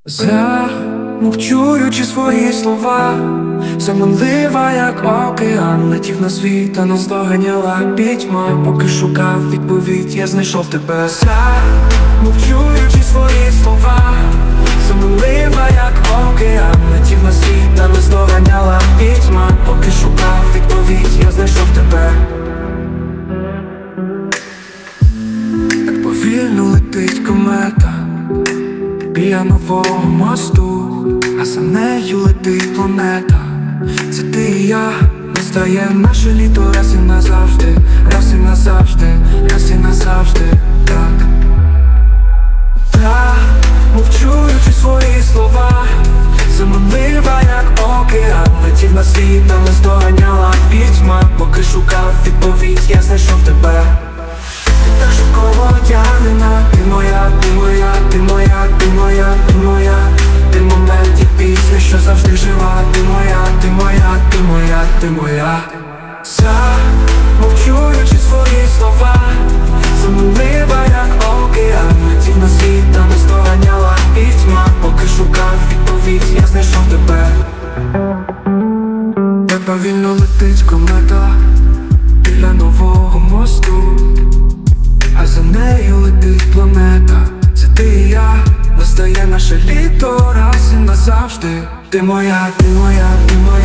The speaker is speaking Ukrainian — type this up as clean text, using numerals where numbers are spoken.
Замовчуючи свої слова, заманлива, як океан, летів на світ, та наздоганяла пітьма. Поки шукав відповідь, я знайшов тебе. Замовчуючи свої слова, заманлива, як океан, летів на світ, та наздоганяла пітьма. Поки шукав відповідь, я знайшов тебе. Так повільно летить комета біля нового мосту, а за нею летить планета. Це ти і я, настає наше літо раз і назавжди, раз і назавжди, раз і назавжди, так. Та, мовчуючи свої слова, заманлива, як океан, летів на світ, та наздоганяла пітьма. Поки шукав відповідь, я знайшов тебе. Ти так швидко одягнена, ти моя, ти моя, ти моя, ти моя, ти моя. Ти момент і пісня, що завжди жива. Ти моя, ти моя, ти моя, ти моя. Замовчуючи свої слова, заманлива, як океан, летів на світ, та наздоганяла пітьма. Поки шукав відповідь, я знайшов тебе. Так повільно летить комета біля нового мосту, а за нею летить планета. Це ти і я, настає наше літо раз і назавжди. Ти моя, ти моя, ти моя.